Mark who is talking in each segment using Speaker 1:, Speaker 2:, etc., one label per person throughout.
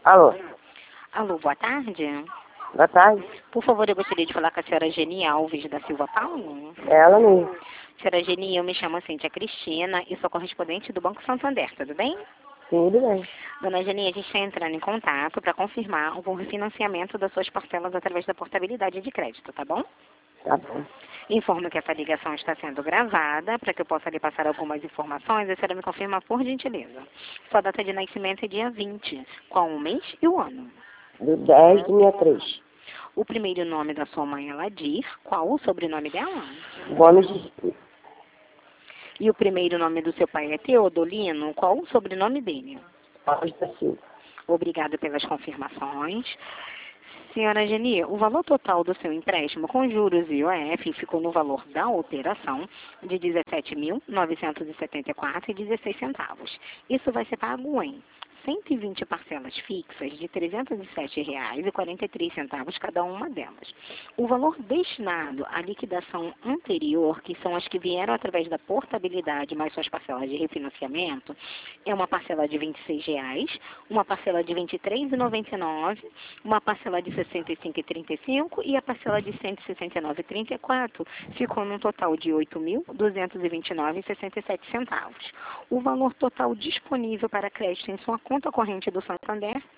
Speaker 1: Alô,
Speaker 2: Alô, boa tarde.
Speaker 1: boa tarde.
Speaker 2: Por favor, eu gostaria de falar com a senhora Geni Alves da Silva Paulo.
Speaker 1: Ela mesmo.
Speaker 2: Senhora Geni, eu me chamo Cíntia Cristina e sou correspondente do Banco Santander, tudo bem?
Speaker 1: Tudo bem.
Speaker 2: Dona Geni, a gente está entrando em contato para confirmar o refinanciamento das suas parcelas através da portabilidade de crédito, tá bom?
Speaker 1: Tá bom.
Speaker 2: Informo que essa ligação está sendo gravada para que eu possa lhe passar algumas informações e a senhora me confirma por gentileza. Sua data de nascimento é dia 20. Qual o mês e o ano?
Speaker 1: Do 10 de 63.
Speaker 2: O primeiro nome da sua mãe é Ladir. Qual o sobrenome dela?
Speaker 1: Gomes de
Speaker 2: E o primeiro nome do seu pai é Teodolino. Qual o sobrenome dele?
Speaker 1: Alves da Silva.
Speaker 2: Obrigada pelas confirmações. Senhora Geni, o valor total do seu empréstimo com juros e IOF ficou no valor da operação de R$ 17.974,16. Isso vai ser pago em 120 parcelas fixas de R$ 307,43 cada uma delas. O valor destinado à liquidação anterior, que são as que vieram através da portabilidade mais suas parcelas de refinanciamento, é uma parcela de R$ 26, uma parcela de R$ 23,99, uma parcela de R$ 65,35 e a parcela de R$ 169,34 ficou num total de R$ 8.229,67. O valor total disponível para crédito em sua conta corrente do Santander, R$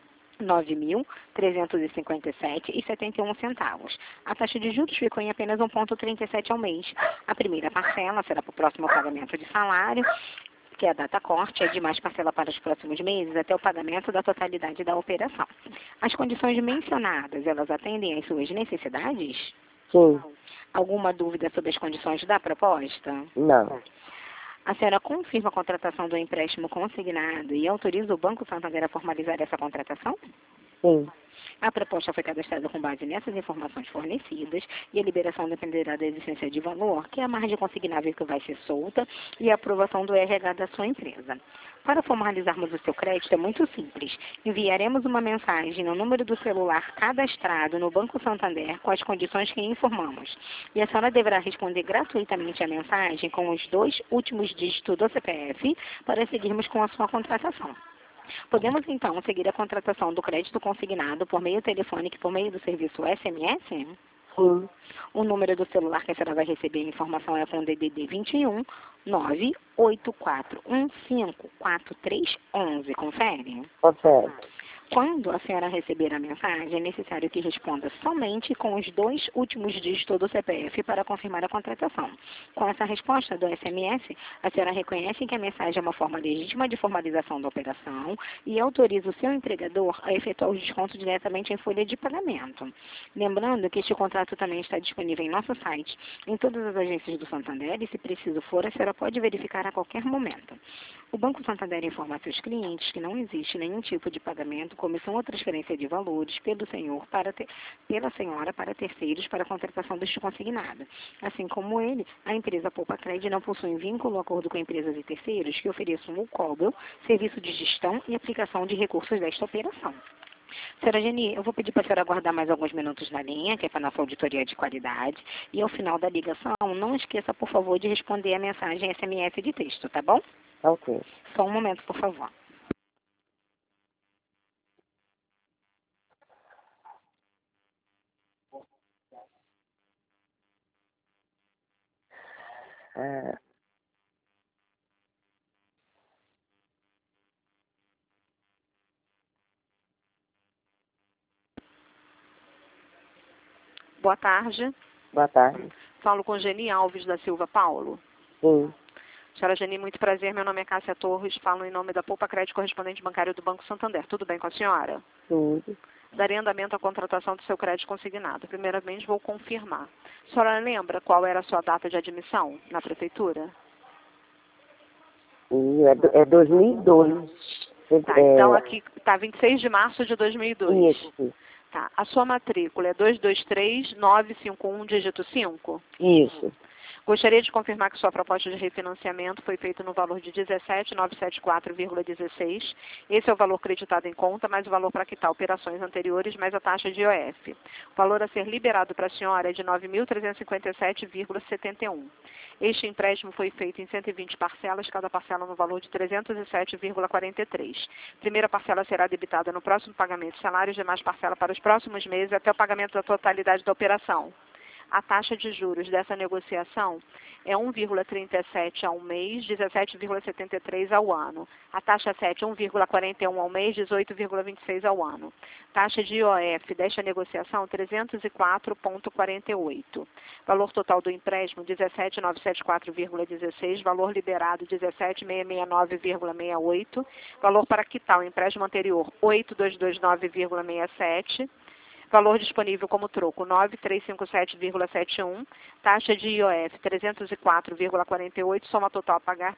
Speaker 2: 9.357,71. A taxa de juros ficou em apenas 1,37 ao mês. A primeira parcela será para o próximo pagamento de salário, que é a data corte, é de mais parcela para os próximos meses até o pagamento da totalidade da operação. As condições mencionadas, elas atendem às suas necessidades?
Speaker 1: Sim.
Speaker 2: Alguma dúvida sobre as condições da proposta?
Speaker 1: Não.
Speaker 2: A senhora confirma a contratação do empréstimo consignado e autoriza o Banco Santander a formalizar essa contratação?
Speaker 1: Sim.
Speaker 2: A proposta foi cadastrada com base nessas informações fornecidas e a liberação dependerá da existência de valor, que é a margem consignável que vai ser solta, e a aprovação do RH da sua empresa. Para formalizarmos o seu crédito é muito simples. Enviaremos uma mensagem no número do celular cadastrado no Banco Santander com as condições que informamos. E a senhora deverá responder gratuitamente a mensagem com os 2 últimos dígitos do CPF para seguirmos com a sua contratação. Podemos, então, seguir a contratação do crédito consignado por meio telefônico e por meio do serviço SMS?
Speaker 1: Sim.
Speaker 2: O número do celular que a senhora vai receber a informação é com o DDD 21 984154311. Confere?
Speaker 1: Confere.
Speaker 2: Quando a senhora receber a mensagem, é necessário que responda somente com os 2 últimos dígitos do CPF para confirmar a contratação. Com essa resposta do SMS, a senhora reconhece que a mensagem é uma forma legítima de formalização da operação e autoriza o seu empregador a efetuar os descontos diretamente em folha de pagamento. Lembrando que este contrato também está disponível em nosso site, em todas as agências do Santander, e se preciso for, a senhora pode verificar a qualquer momento. O Banco Santander informa a seus clientes que não existe nenhum tipo de pagamento, comissão ou transferência de valores pela senhora para terceiros para a contratação deste consignado. Assim como ele, a empresa Poupa Cred não possui vínculo ou acordo com empresas e terceiros que ofereçam ou cobram serviço de gestão e aplicação de recursos desta operação. Senhora Geni, eu vou pedir para a senhora aguardar mais alguns minutos na linha, que é para a nossa auditoria de qualidade, e ao final da ligação, não esqueça, por favor, de responder a mensagem SMS de texto, tá bom?
Speaker 1: Ok.
Speaker 2: Só um momento, por favor.
Speaker 1: Ah,
Speaker 2: Boa tarde.
Speaker 1: boa tarde.
Speaker 2: Falo com Geni Alves da Silva Paulo.
Speaker 1: Sim.
Speaker 2: Senhora Geni, muito prazer. Meu nome é Cássia Torres. Falo em nome da Poupa Crédito, correspondente bancário do Banco Santander. Tudo bem com a senhora?
Speaker 1: Tudo.
Speaker 2: Darei andamento à contratação do seu crédito consignado. Primeiramente, vou confirmar. A senhora lembra qual era a sua data de admissão na prefeitura?
Speaker 1: E é 2002.
Speaker 2: Tá, então aqui está 26 de março de 2002.
Speaker 1: Isso.
Speaker 2: Tá, a sua matrícula é 223951, dígito 5?
Speaker 1: Isso.
Speaker 2: Gostaria de confirmar que sua proposta de refinanciamento foi feita no valor de 17.974,16. Esse é o valor creditado em conta, mais o valor para quitar operações anteriores, mais a taxa de IOF. O valor a ser liberado para a senhora é de 9.357,71. Este empréstimo foi feito em 120 parcelas, cada parcela no valor de 307,43. Primeira parcela será debitada no próximo pagamento de salários, demais parcela para os próximos meses, até o pagamento da totalidade da operação. A taxa de juros dessa negociação é 1,37 ao mês, 17,73 ao ano. A taxa 7, 1,41 ao mês, 18,26 ao ano. Taxa de IOF desta negociação, 304,48. Valor total do empréstimo, 17.974,16. Valor liberado, 17.669,68. Valor para quitar o empréstimo anterior, 8.229,67. Valor disponível como troco, 9.357,71. Taxa de IOF, 304,48. Soma total a pagar,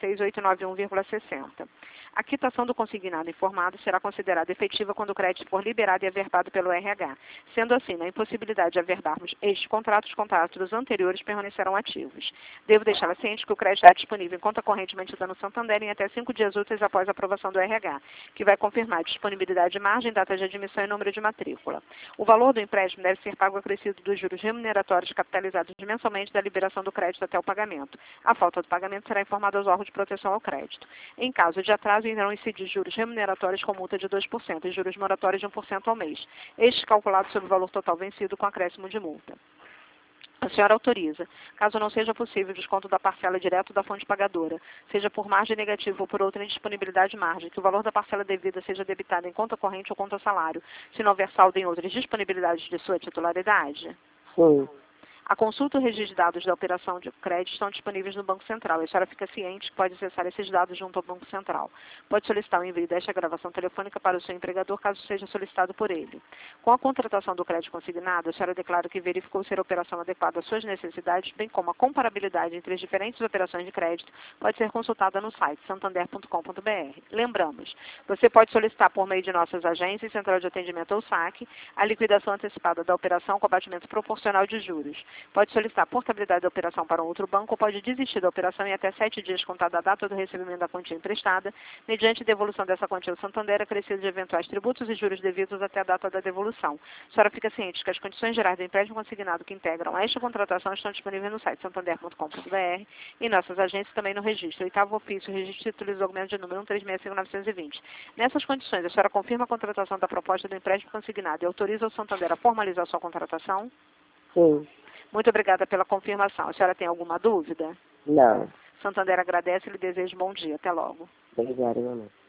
Speaker 2: 36.891,60. A quitação do consignado informado será considerada efetiva quando o crédito for liberado e averbado pelo RH. Sendo assim, na impossibilidade de averbarmos este contrato, os contratos dos anteriores permanecerão ativos. Devo deixá-la ciente que o crédito está disponível em conta corrente mantida no Santander em até 5 dias úteis após a aprovação do RH, que vai confirmar disponibilidade de margem, data de admissão e número de matrícula. O valor do empréstimo deve ser pago acrescido dos juros remuneratórios capitalizados mensalmente da liberação do crédito até o pagamento. A falta do pagamento será informada aos órgãos de proteção ao crédito. Em caso de atraso, irão incidir juros remuneratórios com multa de 2% e juros moratórios de 1% ao mês. Estes calculados sobre o valor total vencido com acréscimo de multa. A senhora autoriza, caso não seja possível o desconto da parcela direto da fonte pagadora, seja por margem negativa ou por outra indisponibilidade de margem, que o valor da parcela devida seja debitado em conta corrente ou conta salário, se não houver saldo em outras disponibilidades de sua titularidade?
Speaker 1: Sim.
Speaker 2: A consulta e o registro de dados da operação de crédito estão disponíveis no Banco Central. A senhora fica ciente que pode acessar esses dados junto ao Banco Central. Pode solicitar o envio desta gravação telefônica para o seu empregador, caso seja solicitado por ele. Com a contratação do crédito consignado, a senhora declara que verificou ser a operação adequada às suas necessidades, bem como a comparabilidade entre as diferentes operações de crédito, pode ser consultada no site santander.com.br. Lembramos, você pode solicitar por meio de nossas agências, Central de Atendimento ou SAC, a liquidação antecipada da operação com abatimento proporcional de juros. Pode solicitar a portabilidade da operação para um outro banco ou pode desistir da operação em até 7 dias contada a data do recebimento da quantia emprestada, mediante devolução dessa quantia ao Santander, acrescido de eventuais tributos e juros devidos até a data da devolução. A senhora fica ciente que as condições gerais do empréstimo consignado que integram a esta contratação estão disponíveis no site santander.com.br e nossas agências também no registro. Oitavo ofício, registro de títulos e documento de número 1365920. Nessas condições, a senhora confirma a contratação da proposta do empréstimo consignado e autoriza o Santander a formalizar sua contratação?
Speaker 1: Sim.
Speaker 2: Muito obrigada pela confirmação. A senhora tem alguma dúvida?
Speaker 1: Não.
Speaker 2: Santander agradece e lhe deseja um bom dia. Até logo.
Speaker 1: Obrigada, mamãe.